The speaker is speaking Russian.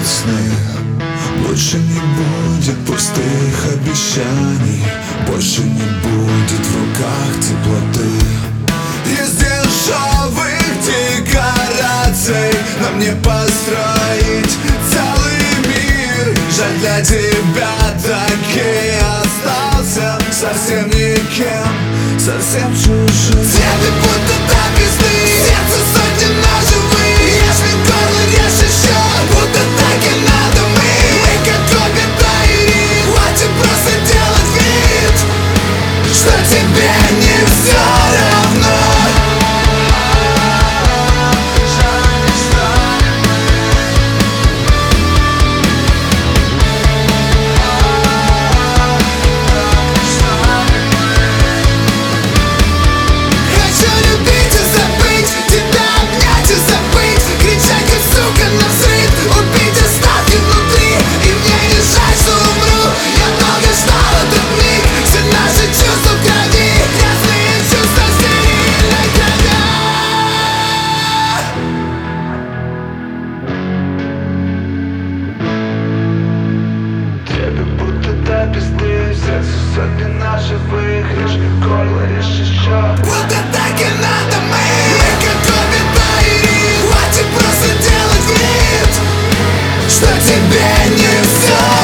весны. Больше не будет пустых обещаний, больше не будет в руках теплоты. Из дешевых декораций нам не построить целый мир. Жаль, для тебя таки остался совсем никем, совсем чужим. Тебе будто до пизды, сердце сотни ножевых. Ешь мне горло, режь еще, будто так и надо мы. Мы как обе тайри, хватит просто делать вид, что тебе не все равно. Сотни наших выигрыш, горло режь еще. Будто так и надо мы как обе тайри. Хватит просто делать вид, что тебе не все.